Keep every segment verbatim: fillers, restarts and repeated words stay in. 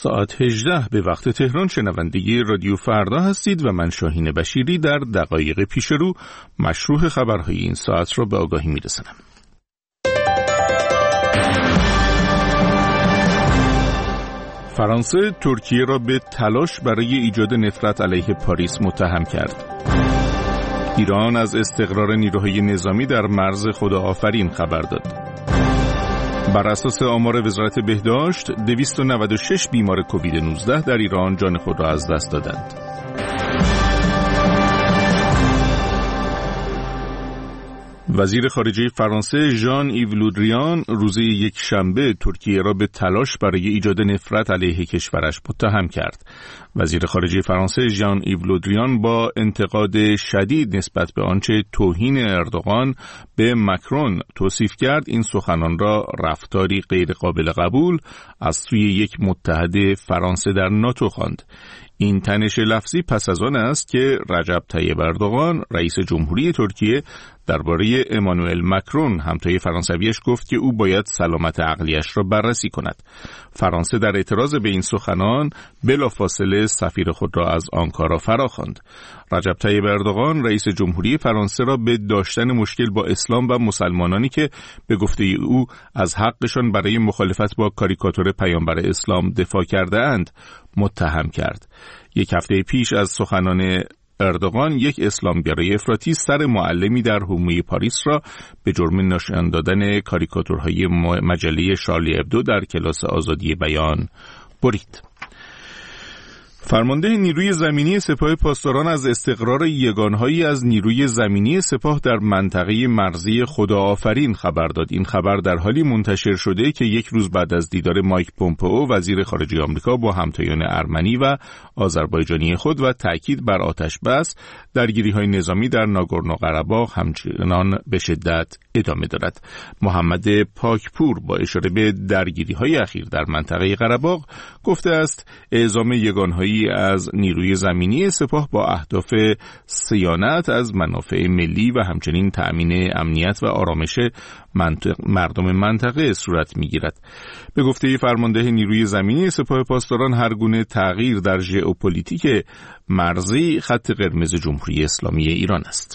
ساعت هجده به وقت تهران شنونده رادیو فردا هستید و من شاهین بشیری در دقایق پیش رو مشروح خبرهای این ساعت را به آگاهی میرسانم. فرانسه ترکیه را به تلاش برای ایجاد نفرت علیه پاریس متهم کرد. ایران از استقرار نیروهای نظامی در مرز خداآفرین خبر داد. بر اساس آمار وزارت بهداشت، دویست و نود و شش بیمار کووید نوزده در ایران جان خود را از دست دادند. وزیر خارجه فرانسه ژان ایو لودریان روز یک شنبه ترکیه را به تلاش برای ایجاد نفرت علیه کشورش متهم کرد. وزیر خارجه فرانسه ژان ایو لودریان با انتقاد شدید نسبت به آنچه توهین اردوغان به مکرون توصیف کرد، این سخنان را رفتاری غیر قابل قبول از سوی یک متحد فرانسه در ناتو خواند. این تنش لفظی پس از آن است که رجب طیب اردوغان رئیس جمهوری ترکیه درباره امانوئل مکرون همتای فرانسویش گفت که او باید سلامت عقلیش را بررسی کند. فرانسه در اعتراض به این سخنان بلافاصله سفیر خود را از آنکارا فراخواند. رجب طیب اردوغان رئیس جمهوری فرانسه را به داشتن مشکل با اسلام و مسلمانانی که به گفته او از حقشان برای مخالفت با کاریکاتور پیامبر اسلام دفاع کرده اند متهم کرد. یک هفته پیش از سخنان اردوغان، یک اسلامگرای افراطی سر معلمی در حومه پاریس را به جرم نشان دادن کاریکاتورهای مجله شارلی ابدو در کلاس آزادی بیان برید. فرمانده نیروی زمینی سپاه پاسداران از استقرار یگانهایی از نیروی زمینی سپاه در منطقه مرزی خداآفرین خبر داد. این خبر در حالی منتشر شده که یک روز بعد از دیدار مایک پومپئو وزیر خارجه آمریکا با همتایان ارمنی و آذربایجانی خود و تأکید بر آتش بس، درگیری‌های نظامی در ناگورنو قره‌باغ همچنان به شدت ادامه دارد. محمد پاکپور با اشاره به درگیری‌های اخیر در منطقه قره‌باغ گفته است اعزام یگانهایی از نیروی زمینی سپاه با اهداف صیانت از منافع ملی و همچنین تأمین امنیت و آرامش منطق مردم منطقه صورت می‌گیرد. به گفته فرمانده نیروی زمینی سپاه پاسداران، هر گونه تغییر در ژئوپلیتیک مرزی خط قرمز جمهوری اسلامی ایران است.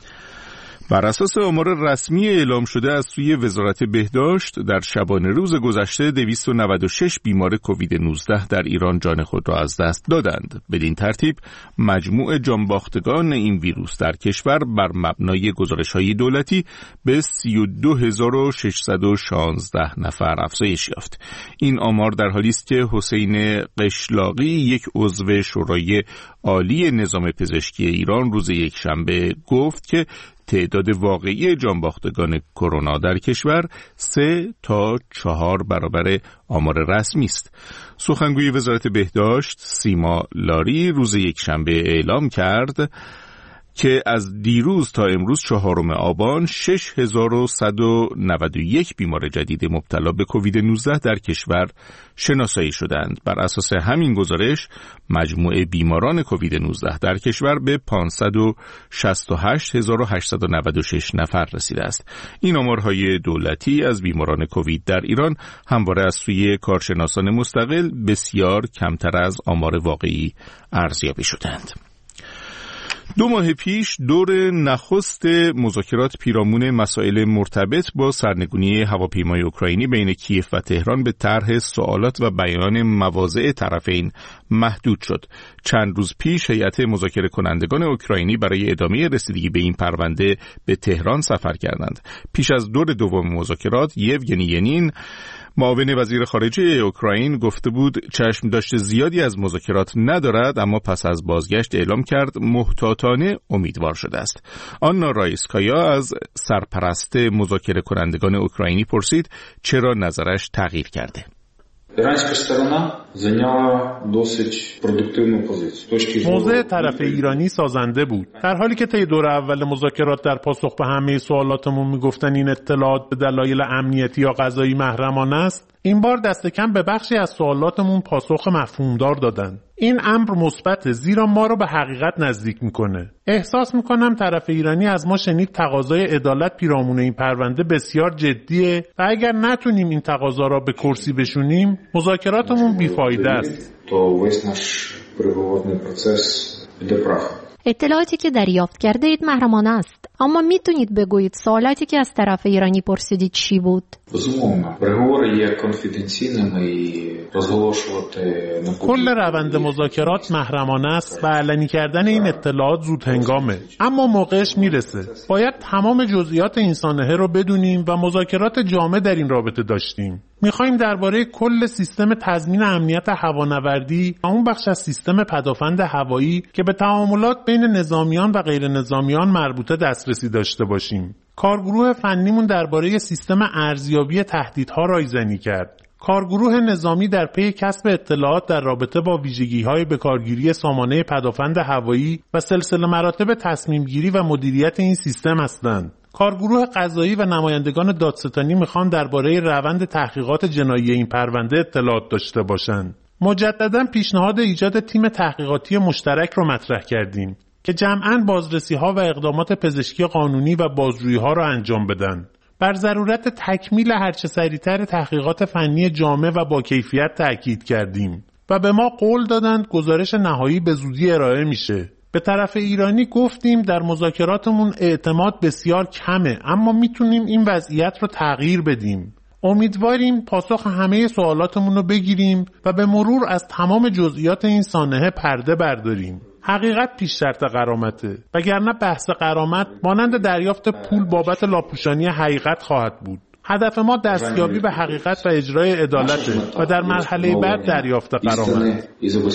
بر اساس آمار رسمی اعلام شده از سوی وزارت بهداشت، در شبانه روز گذشته دویست و نود و شش بیمار کووید نوزده در ایران جان خود را از دست دادند. بدین ترتیب مجموع جانباختگان این ویروس در کشور بر مبنای گزارش‌های دولتی به سی و دو هزار و ششصد و شانزده نفر افزایش یافت. این آمار در حالی است که حسین قشلاقی، یک عضو شورای عالی نظام پزشکی ایران، روز یک شنبه گفت که تعداد واقعی جانباختگان کرونا در کشور سه تا چهار برابر آمار رسمی است. سخنگوی وزارت بهداشت سیما لاری روز یک شنبه اعلام کرد که از دیروز تا امروز چهارم آبان شش هزار و صد و نود و یک بیمار جدید مبتلا به کووید نوزده در کشور شناسایی شدند. بر اساس همین گزارش مجموع بیماران کووید نوزده در کشور به پانصد و شصت و هشت هزار و هشتصد و نود و شش نفر رسیده است. این آمارهای دولتی از بیماران کووید در ایران همواره از سوی کارشناسان مستقل بسیار کمتر از آمار واقعی ارزیابی شدند. دو ماه پیش دور نخست مذاکرات پیرامون مسائل مرتبط با سرنگونی هواپیمای اوکراینی بین کیف و تهران به طرح سوالات و بیان مواضع طرفین محدود شد. چند روز پیش هیئت مذاکره کنندگان اوکراینی برای ادامه رسیدگی به این پرونده به تهران سفر کردند. پیش از دور دوم مذاکرات، یوگنی ینین، معاون وزیر خارجه اوکراین، گفته بود چشم داشته زیادی از مذاکرات ندارد، اما پس از بازگشت اعلام کرد محتاطانه امیدوار شده است. آنا رایسکایا از سرپرست مذاکره کنندگان اوکراینی پرسید چرا نظرش تغییر کرده. موضع طرف ایرانی سازنده بود. در حالی که طی دور اول مذاکرات در پاسخ به همه سوالاتمون میگفتن این اطلاعات به دلایل امنیتی یا قضایی محرمانه است، این بار دست کم به بخشی از سوالاتمون پاسخ مفهومدار دادن. این امر مثبته، زیرا ما رو به حقیقت نزدیک میکنه. احساس میکنم طرف ایرانی از ما شنید تقاضای عدالت پیرامون این پرونده بسیار جدیه و اگر نتونیم این تقاضا را به کرسی بشونیم مذاکراتمون بیفایده است. اطلاعاتی که دریافت کرده اید محرمانه است، اما میتونید بگویید سوالاتی که از طرف ایرانی پرسیدید چی بود؟ کل روند مذاکرات محرمانه است و علنی کردن این اطلاعات زود هنگامه، اما موقعش میرسه. باید تمام جزئیات این سانحه رو بدونیم و مذاکرات جامع در این رابطه داشتیم. میخوایم درباره کل سیستم تضمین امنیت هوانوردی و اون بخش از سیستم پدافند هوایی که به تعاملات بین نظامیان و غیر نظامیان مربوطه دسترسی داشته باشیم. کارگروه فنیمون درباره سیستم ارزیابی تهدیدها رایزنی کرد. کارگروه نظامی در پی کسب اطلاعات در رابطه با ویژگی‌های بکارگیری سامانه پدافند هوایی و سلسله مراتب تصمیم‌گیری و مدیریت این سیستم هستند. کارگروه قضایی و نمایندگان دادستانی میخوان درباره روند تحقیقات جنایی این پرونده اطلاعات داشته باشند. مجددا پیشنهاد ایجاد تیم تحقیقاتی مشترک رو مطرح کردیم که جمعاً بازرسی‌ها و اقدامات پزشکی قانونی و بازجویی‌ها را انجام بدن. بر ضرورت تکمیل هرچه سریعتر تحقیقات فنی جامع و با کیفیت تأکید کردیم و به ما قول دادند گزارش نهایی به زودی ارائه میشه. به طرف ایرانی گفتیم در مذاکراتمون اعتماد بسیار کمه، اما میتونیم این وضعیت رو تغییر بدیم. امیدواریم پاسخ همه سوالاتمون رو بگیریم و به مرور از تمام جزئیات این سانحه پرده برداریم. حقیقت پیش شرط غرامته، وگرنه بحث غرامت مانند دریافت پول بابت لاپوشانی حقیقت خواهد بود. هدف ما دستیابی به حقیقت و اجرای عدالته و در مرحله بعد دریافت غرامت.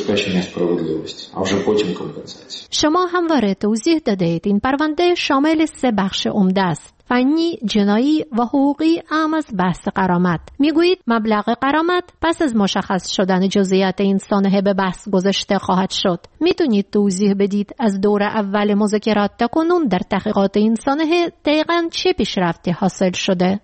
شما همواره توضیح دادید این پرونده شامل سه بخش عمده است: فنی، جنایی و حقوقی، اهم از بحث غرامت. میگویید مبلغ غرامت پس از مشخص شدن جزئیات این سانحه به بحث گذاشته خواهد شد. میتونید توضیح بدید از دور اول مذاکرات تا کنون در تحقیقات این سانحه دقیقاً چه پیشرفتی حاصل شده؟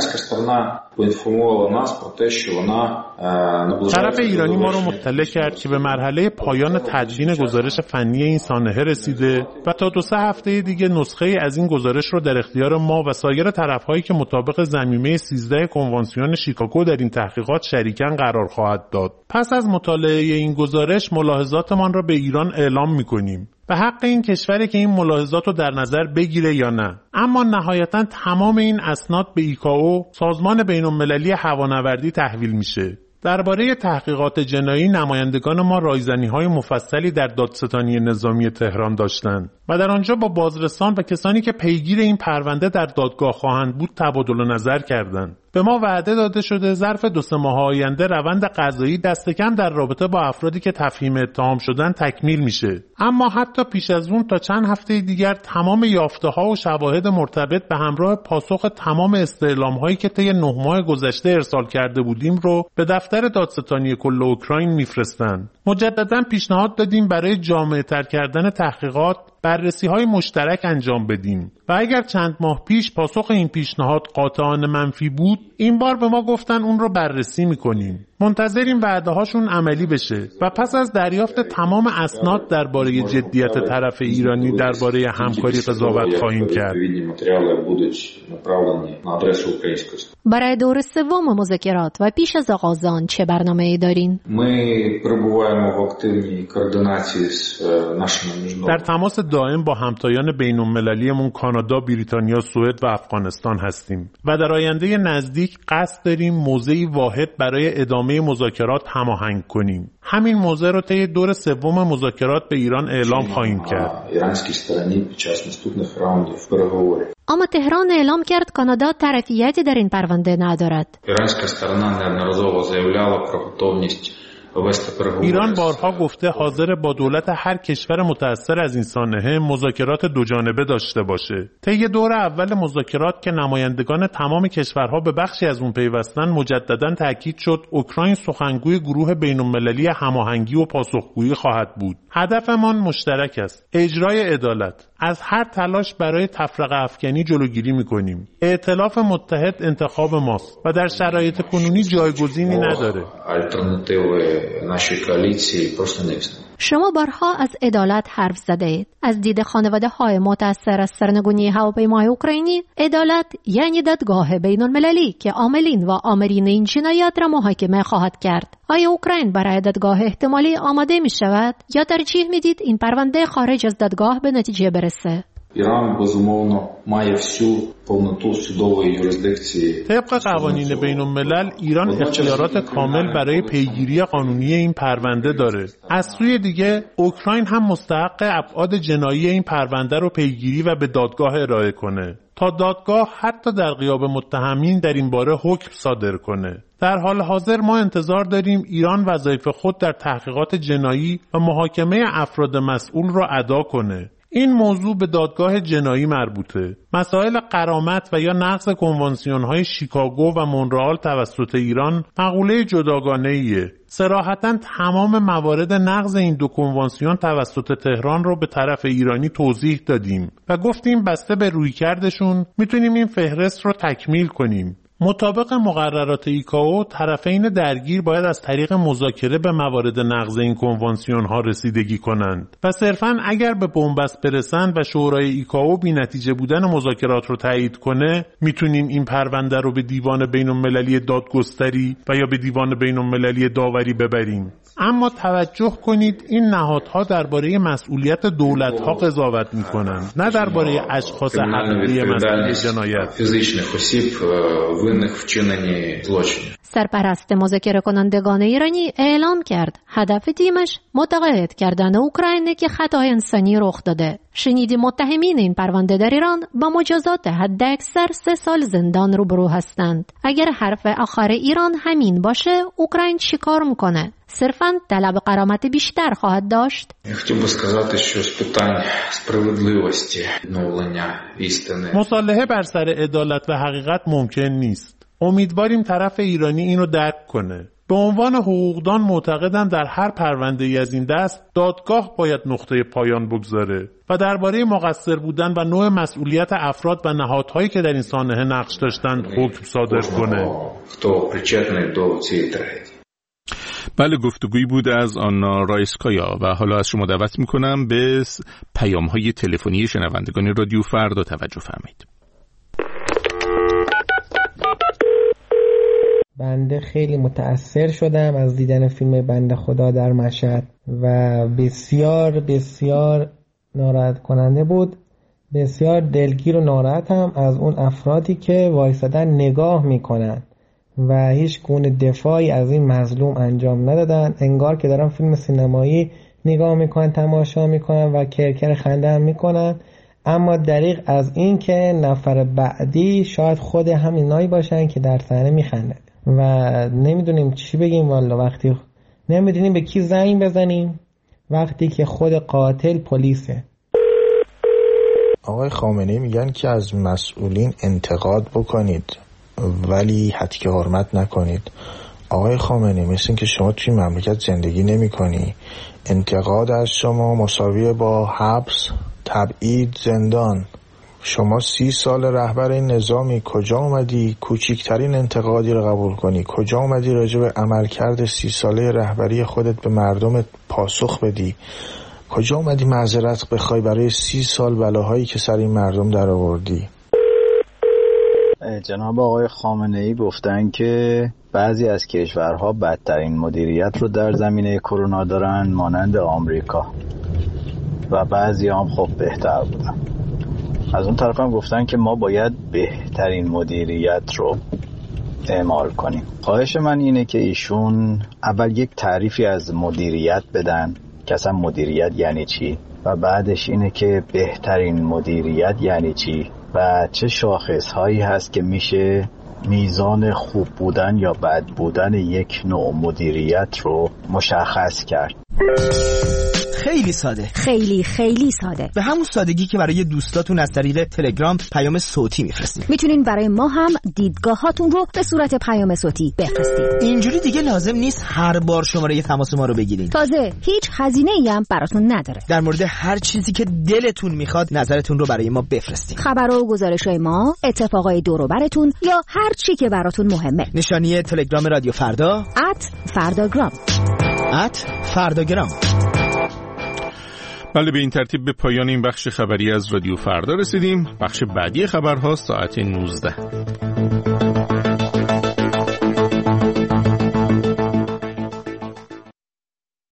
طرف ایرانی ما رو مطلع کرد که به مرحله پایان تدوین گزارش فنی این سانحه رسیده و تا دو سه هفته دیگه نسخه از این گزارش رو در اختیار ما و سایر طرف‌هایی که مطابق ضمیمه سیزده کنوانسیون شیکاگو در این تحقیقات شریکن قرار خواهد داد. پس از مطالعه این گزارش ملاحظاتمان را به ایران اعلام می‌کنیم. به حق این کشوری که این ملاحظات رو در نظر بگیره یا نه. اما نهایتاً تمام این اسناد به ایکائو، سازمان بین‌المللی هوانوردی تحویل میشه. درباره تحقیقات جنایی نمایندگان ما رایزنی‌های مفصلی در دادستانی نظامی تهران داشتند و در آنجا با بازرسان و کسانی که پیگیر این پرونده در دادگاه خواهند بود تبادل نظر کردند. به ما وعده داده شده ظرف دو سه ماه آینده روند قضایی دست کم در رابطه با افرادی که تفهیم اتهام شدن تکمیل میشه. اما حتی پیش از اون تا چند هفته دیگر تمام یافته‌ها و شواهد مرتبط به همراه پاسخ تمام استعلام‌هایی که طی نه ماه گذشته ارسال کرده بودیم رو به دفتر دادستانی کل اوکراین میفرستند. مجددا پیشنهاد دادیم برای جامع‌تر کردن تحقیقات بررسی‌های مشترک انجام بدیم و اگر چند ماه پیش پاسخ این پیشنهاد قاطعانه منفی بود، این بار به ما گفتن اون رو بررسی می‌کنیم. منتظریم وعده‌هاشون عملی بشه و پس از دریافت تمام اسناد درباره جدیت طرف ایرانی درباره همکاری قضاوت خواهیم کرد. برای دور سوم مذاکرات و پیش از آغاز آن چه برنامه‌ای دارین؟ در تماس دائم با همتایان بین‌المللیمون کانادا، بریتانیا، سوئد و افغانستان هستیم و در آینده نزدیک قصد داریم موضعی واحد برای ادامه مذاکرات هماهنگ کنیم. همین موضع رو طی دور سوم مذاکرات به ایران اعلام خواهیم کرد. اما تهران اعلام کرد کانادا طرفیتی در این پرونده ندارد. ایران بارها گفته حاضر با دولت هر کشور متأثر از این سانحه مذاکرات دو جانبه داشته باشه. طی دور اول مذاکرات که نمایندگان تمام کشورها به بخشی از اون پیوستن، مجدداً تاکید شد اوکراین سخنگوی گروه بین‌المللی هماهنگی و پاسخگویی خواهد بود. هدفمان مشترک است: اجرای عدالت. از هر تلاش برای تفرقه افکنی جلوگیری می‌کنیم. ائتلاف متحد انتخاب ماست و در شرایط کنونی جایگزینی نداره. شما بارها از عدالت حرف زده اید. از دید خانواده های متأثر از سرنگونی هواپیمای اوکراینی، عدالت یعنی دادگاه بین المللی که عاملین و آمرین این جنایات را محاکمه خواهد کرد. آیا اوکراین برای дадгاه احتمالی آماده می شود یا ترجیح می دید این پرونده خارج از دادگاه به نتیجه برسه؟ ایران безумовно має всю повноту судової юрисдикції. طبق قوانین بین الملل ایران اختیارات کامل برای پیگیری قانونی این پرونده داره. از سوی دیگه اوکراین هم مستحق ابعاد جنایی این پرونده رو پیگیری و به دادگاه ارائه کنه تا دادگاه حتی در غیاب متهمین در این باره حکم صادر کنه. در حال حاضر ما انتظار داریم ایران وظایف خود در تحقیقات جنایی و محاکمه افراد مسئول را ادا کنه. این موضوع به دادگاه جنایی مربوطه. مسائل غرامت و یا نقض کنوانسیون‌های شیکاگو و مونرئال توسط ایران مقوله جداگانه‌ایه. صراحتاً تمام موارد نقض این دو کنوانسیون توسط تهران رو به طرف ایرانی توضیح دادیم و گفتیم بسته به رویکردشون میتونیم این فهرست رو تکمیل کنیم. مطابق مقررات ایکائو طرفین درگیر باید از طریق مذاکره به موارد نقض این کنوانسیون ها رسیدگی کنند و صرفاً اگر به بنبست برسند و شورای ایکائو بی نتیجه بودن مذاکرات رو تایید کنه میتونیم این پرونده رو به دیوان بین المللی دادگستری و یا به دیوان بین المللی داوری ببریم. اما توجه کنید این نهادها درباره مسئولیت دولت‌ها قضاوت می‌کنند، نه درباره اشخاص حقیقی مسئول جنایت. سرپرست مذاکره کنندگان ایرانی اعلام کرد هدف تیمش متقاعد کردن اوکراین که خطای انسانی رخ داده. شنیدیم متهمین این پرونده در ایران با مجازات حداکثر سه سال زندان روبرو هستند. اگر حرف آخر ایران همین باشه اوکراین چی کار میکنه؟ صرفاً طلب غرامت بیشتر خواهد داشت؟ хотів би сказати, що з питань справедливості, відновлення істини. مصالحه بر سر عدالت و حقیقت ممکن نیست. امیدواریم طرف ایرانی اینو درک کنه. به عنوان حقوقدان معتقدم در هر پرونده‌ای از این دست دادگاه باید نقطه پایان بگذاره و درباره مقصر بودن و نوع مسئولیت افراد و نهادهایی که در این سانحه نقش داشتند حکم صادر کنه. хто причетний до цієї трагедії. بله، گفتگویی بود از آنا رایسکایا و حالا از شما دعوت میکنم به پیام‌های تلفنی شنوندگان رادیو فردا توجه فرمایید. بنده خیلی متأثر شدم از دیدن فیلم بنده خدا در مشهد و بسیار بسیار ناراحت کننده بود. بسیار دلگیر و ناراحتم از اون افرادی که وایسادن نگاه میکنن و هیچ گونه دفاعی از این مظلوم انجام ندادن. انگار که دارن فیلم سینمایی نگاه میکنن، تماشا میکنن و کرکر خنده هم میکنن، اما دریغ از این که نفر بعدی شاید خود همینایی باشن که در صحنه میخندن و نمیدونیم چی بگیم. والا وقتی نمیدونیم به کی زنگ بزنیم وقتی که خود قاتل پلیسه. آقای خامنه‌ای میگن که از مسئولین انتقاد بکنید ولی حدی حرمت نکنید. آقای خامنه‌ای مثل این که شما توی مملکت زندگی نمی کنی. انتقاد از شما مساویه با حبس، تبعید، زندان. شما سی سال رهبر این نظامی، کجا اومدی کوچکترین انتقادی رو قبول کنی؟ کجا اومدی راجع به عملکرد سی ساله رهبری خودت به مردم پاسخ بدی؟ کجا اومدی معذرت بخوای برای سی سال بلاهایی که سر این مردم در آوردی؟ جناب آقای خامنه‌ای گفتن که بعضی از کشورها بدترین مدیریت رو در زمینه کرونا دارن مانند آمریکا و بعضی هم خب بهتر بودن. از اون طرف هم گفتن که ما باید بهترین مدیریت رو اعمال کنیم. خواهش من اینه که ایشون اول یک تعریفی از مدیریت بدن که اصلا مدیریت یعنی چی و بعدش اینه که بهترین مدیریت یعنی چی و چه شاخص هایی هست که میشه میزان خوب بودن یا بد بودن یک نوع مدیریت رو مشخص کرد. خیلی ساده، خیلی خیلی ساده، به همون سادگی که برای دوستاتون از طریق تلگرام پیام صوتی میفرستید. میتونین برای ما هم دیدگاهاتون رو به صورت پیام صوتی بفرستید. اینجوری دیگه لازم نیست هر بار شماره تماس ما رو بگیرین. تازه هیچ هزینه‌ای هم براتون نداره. در مورد هر چیزی که دلتون میخواد نظرتون رو برای ما بفرستید. خبر و گزارش‌های ما، اتفاقای دور و براتون یا هر چی که براتون مهمه. نشانی تلگرام رادیو فردا ات فرداگرام ات فرداگرام. بله، به این ترتیب به پایان این بخش خبری از رادیو فردا رسیدیم. بخش بعدی خبرها ساعت نوزده.